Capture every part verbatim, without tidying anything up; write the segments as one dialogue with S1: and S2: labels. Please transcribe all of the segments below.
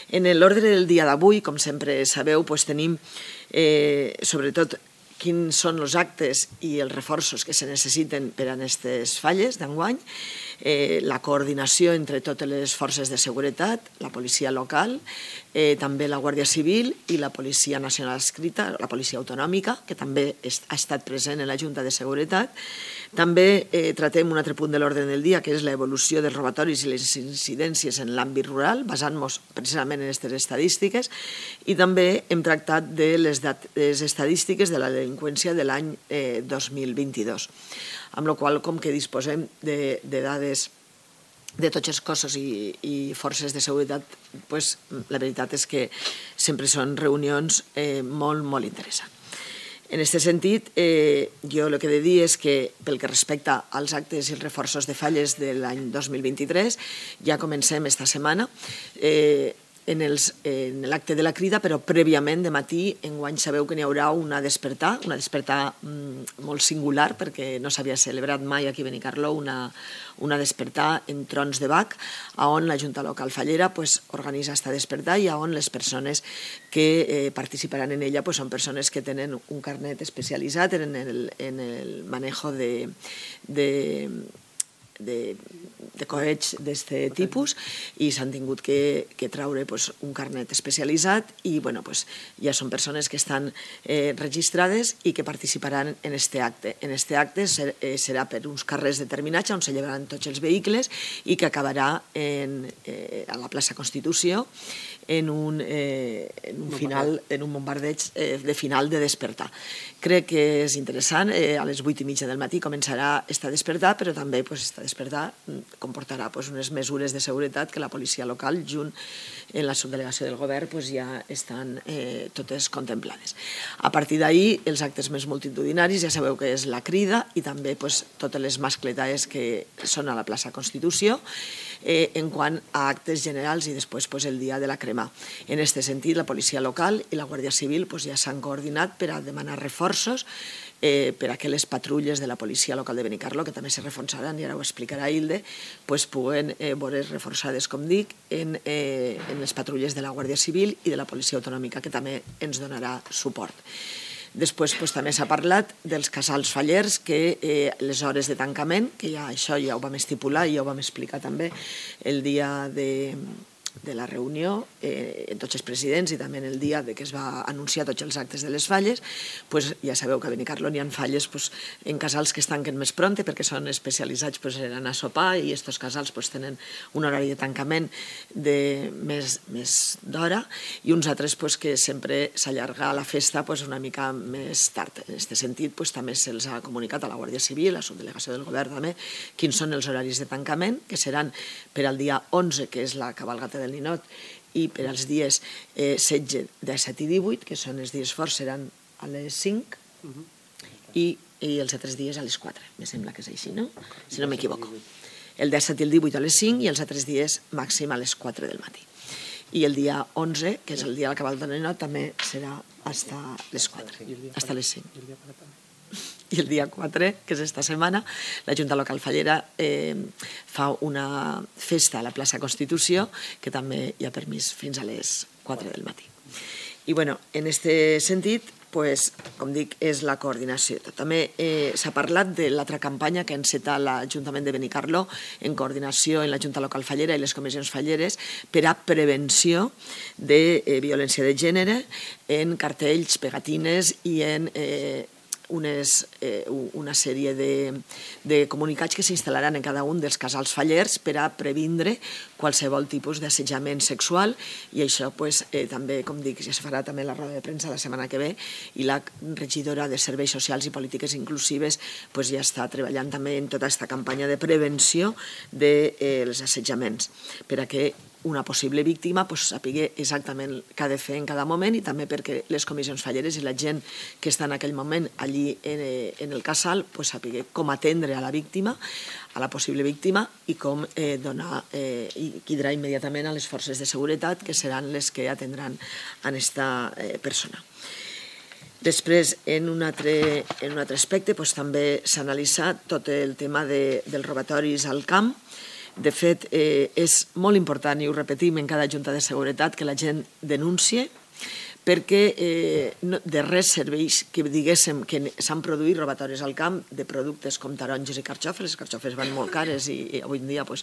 S1: En l'ordre del dia d'avui, com sempre sabeu, doncs tenim eh, sobretot quins són els actes i els reforços que se necessiten per a aquestes falles d'enguany, eh, la coordinació entre totes les forces de seguretat, la policia local, eh, també la Guàrdia Civil i la Policia Nacional Adscrita, la Policia Autonòmica, que també ha estat present en la Junta de Seguretat. També eh, tratem un altre punt de l'ordre del dia, que és l'evolució dels robatoris i les incidències en l'àmbit rural, basant-nos precisament en aquestes estadístiques, i també hem tractat de les, les estadístiques de la delinqüència de l'any eh, dos mil vint-i-dos, amb la qual com que disposem de, de dades de tots els cossos i, i forces de seguretat, pues, la veritat és que sempre són reunions eh, molt, molt interessants. En aquest sentit, eh, jo el que he de dir és que pel que respecta als actes i els reforços de falles de l'any dos mil vint-i-tres, ja comencem esta setmana eh, en l'acte de la crida, però prèviament de matí, enguany sabeu que n'hi haurà una despertar, una despertar mm, molt singular, perquè no s'havia celebrat mai aquí a Benicarló una, una despertar en trons de Bach, on la Junta Local Fallera pues, organitza esta despertar i on les persones que eh, participaran en ella pues, són persones que tenen un carnet especialitzat en el, en el manejo de... de de, de coets d'aquest tipus i s'han tingut que, que traure pues, un carnet especialitzat i bueno, pues, ja són persones que estan eh, registrades i que participaran en este acte. En este acte ser, eh, serà per uns carrers determinats on se llevaran tots els vehicles i que acabarà en, eh, a la plaça Constitució en un, eh, en un final, en un bombardeig eh, de final de despertar. Crec que és interessant, eh, a les vuit i mitja del matí començarà esta despertar, però també pues, esta despertar comportarà pues, unes mesures de seguretat que la policia local, junt en la subdelegació del govern, pues, ja estan eh, totes contemplades. A partir d'ahir, els actes més multitudinaris, ja sabeu que és la crida i també pues, totes les mascletades que són a la plaça Constitució, eh, en quant a actes generals i després pues, el dia de la crema. En aquest sentit, la policia local i la Guàrdia Civil pues, ja s'han coordinat per a demanar reforços eh, per a que les patrulles de la policia local de Benicarló, que també se reforçaran, i ara ho explicarà Hilde, pues, puguen eh, veure reforçades, com dic, en, eh, en les patrulles de la Guàrdia Civil i de la Policia Autonòmica, que també ens donarà suport. Després pues, també s'ha parlat dels casals fallers, que eh, les hores de tancament, que ja això ja ho vam estipular i ja ho vam explicar també el dia de... de la reunió, eh, en tots els presidents i també en el dia de que es va anunciar tots els actes de les falles, pues, ja sabeu que a Benicarló n'hi ha falles pues, en casals que es tanquen més pronte perquè són especialitzats pues, en anar a sopar i aquests casals pues, tenen un horari de tancament de més, més d'hora i uns altres pues, que sempre s'allarga la festa pues, una mica més tard. En aquest sentit pues, també se'ls ha comunicat a la Guàrdia Civil, a la subdelegació del govern també, quins són els horaris de tancament, que seran per al dia onze, que és la cabalgata del Ninot, i per als dies eh, setze, disset i divuit, que són els dies forts, seran a les cinc i, i els altres dies a les quatre. Me sembla que és així, no? Si no m'equivoco. El disset i el divuit a les cinc i els altres dies màxim a les quatre del matí. I el dia onze, que és el dia del cabal de Ninot, també serà fins a les quatre, fins a les cinc. I el dia quatre, que és esta setmana, la Junta Local Fallera eh, fa una festa a la plaça Constitució, que també hi ha permís fins a les quatre del matí. I bueno, en aquest sentit, pues, com dic, és la coordinació. També eh, s'ha parlat de l'altra campanya que ha encetat l'Ajuntament de Benicarló en coordinació amb la Junta Local Fallera i les comissions falleres per a prevenció de eh, violència de gènere en cartells, pegatines i en eh, unes, eh, una sèrie de, de comunicats que s'instal·laran en cada un dels casals fallers per a previndre qualsevol tipus d'assetjament sexual i això pues, eh, també, com dic, ja es farà també la roda de premsa la setmana que ve i la regidora de Serveis Socials i Polítiques Inclusives pues, ja està treballant també en tota aquesta campanya de prevenció dels de, eh, assetjaments per a que una possible víctima pues, sàpiga exactament què ha de fer en cada moment i també perquè les comissions falleres i la gent que està en aquell moment allí en, en el casal pues, sàpiga com atendre a la víctima, a la possible víctima i com eh, donar eh, i quedarà immediatament a les forces de seguretat que seran les que atendran a aquesta eh, persona. Després, en un altre, en un altre aspecte, pues, també s'ha analitzat tot el tema de, dels robatoris al camp, De fet, eh, és molt important, i ho repetim en cada junta de seguretat, que la gent denuncie, perquè eh, no, de res serveix que diguéssim que s'han produït robatoris al camp de productes com taronges i carxofes. Les carxofes van molt cares i, i avui en dia pues,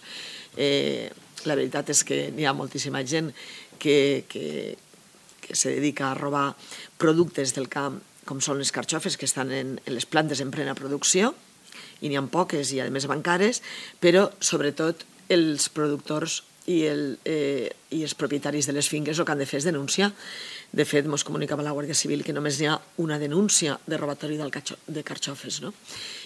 S1: eh, la veritat és que hi ha moltíssima gent que, que, que se dedica a robar productes del camp com són les carxofes que estan en, en les plantes en plena producció, i n'hi ha poques i a més van cares, però sobretot els productors i, el, eh, i els propietaris de les finques el que han de fer és denunciar. De fet, ens comunicava la Guàrdia Civil que només hi ha una denúncia de robatori de carxofes, no?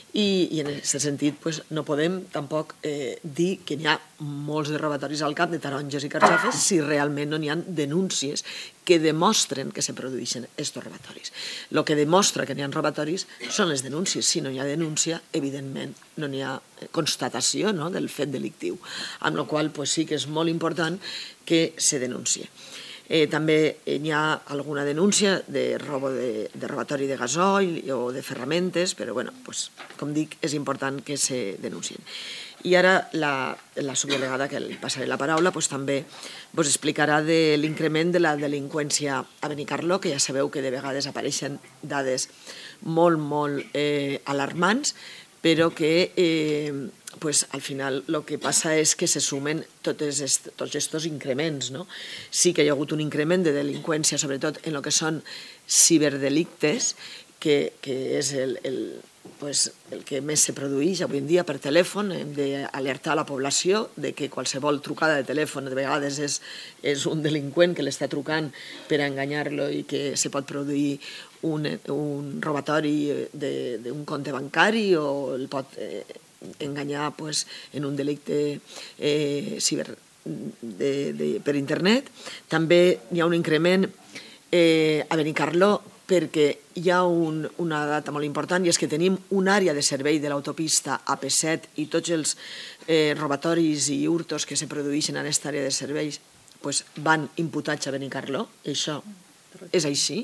S1: I, i en aquest sentit pues, no podem tampoc eh, dir que n'hi ha molts de robatoris al camp de taronges i carxofes si realment no n'hi ha denúncies que demostren que se produeixen aquests robatoris. El que demostra que n'hi ha robatoris són les denúncies. Si no hi ha denúncia, evidentment no n'hi ha constatació, no?, del fet delictiu, amb la qual cosa pues, sí que és molt important que se denuncie. Eh, també hi ha alguna denúncia de, robo de, de robatori de gasoil o de ferramentes, però bueno, pues, com dic, és important que se denuncien. I ara la, la subdelegada, que li passaré la paraula, pues, també vos explicarà de l'increment de la delinqüència a Benicarló, que ja sabeu que de vegades apareixen dades molt, molt eh, alarmants, però que eh, pues, al final el que passa és que se sumen tots aquests increments. No? Sí que hi ha hagut un increment de delinqüència, sobretot en el que són ciberdelictes, que, que és el, el, pues, el que més se produeix avui en dia per telèfon. Hem d'alertar la població de que qualsevol trucada de telèfon de vegades és, és un delinqüent que l'està trucant per enganyar-lo i que se pot produir un, un robatori d'un compte bancari o el pot eh, enganyar pues, en un delicte eh, ciber de, de, per internet. També hi ha un increment eh, a Benicarló perquè hi ha un, una data molt important i és que tenim una àrea de servei de l'autopista A P set i tots els eh, robatoris i hurtos que se produeixen en aquesta àrea de serveis pues, van imputats a Benicarló. Això és així.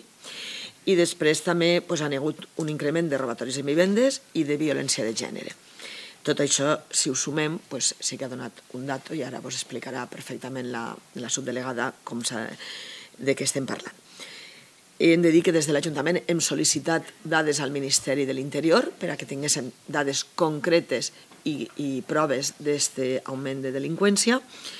S1: I després també pues, han hagut un increment de robatoris en vivendes i de violència de gènere. Tot això, si ho sumem, pues, sí que ha donat un dato i ara vos explicarà perfectament la, la subdelegada com de què estem parlant. Hem de dir que des de l'Ajuntament hem sol·licitat dades al Ministeri de l'Interior per a que tinguéssim dades concretes i, i proves d'aquest augment de delinqüència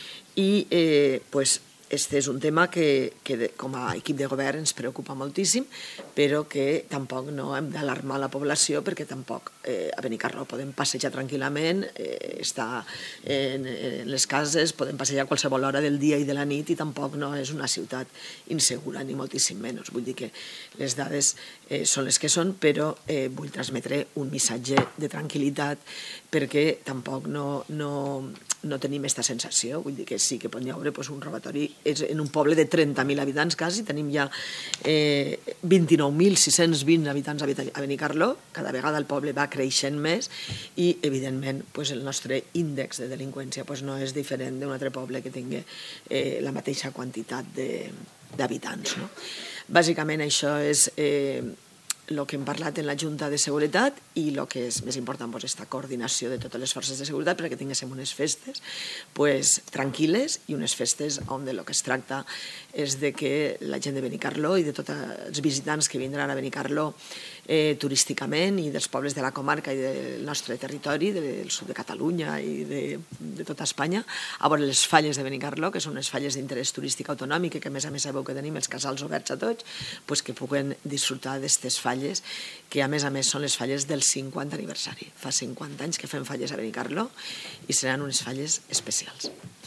S1: i eh, pues, este és un tema que, que com a equip de govern ens preocupa moltíssim, però que tampoc no hem d'alarmar la població perquè tampoc eh, a Benicarló podem passejar tranquil·lament, eh, estar en, en les cases, podem passejar a qualsevol hora del dia i de la nit i tampoc no és una ciutat insegura, ni moltíssim menys. Vull dir que les dades eh, són les que són, però eh, vull transmetre un missatge de tranquil·litat perquè tampoc no, no, no tenim aquesta sensació. Vull dir que sí que pot haver pues, un robatori. És en un poble de trenta mil habitants quasi, tenim ja eh, vint-i-nou mil sis-cents vint habitants a Benicarló, cada vegada el poble va creixent més i, evidentment, pues, el nostre índex de delinqüència pues, no és diferent d'un altre poble que tingui eh, la mateixa quantitat d'habitants. No? Bàsicament això és eh, el que hem parlat en la Junta de Seguretat i el que és més important, doncs, aquesta coordinació de totes les forces de seguretat perquè tinguéssim unes festes pues, tranquil·les i unes festes on el que es tracta és de que la gent de Benicarló i de tots els visitants que vindran a Benicarló eh, turísticament i dels pobles de la comarca i del nostre territori, del sud de Catalunya i de, de tota Espanya, a veure les falles de Benicarló, que són les falles d'interès turístic autonòmic, que a més a més sabeu que tenim els casals oberts a tots, pues, que puguen disfrutar d'aquestes falles, que a més a més són les falles del cinquanta aniversari. Fa cinquanta anys que fem falles a Benicarló i seran unes falles especials.